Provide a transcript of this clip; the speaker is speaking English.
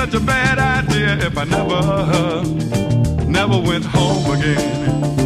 such a bad idea if I never went home again.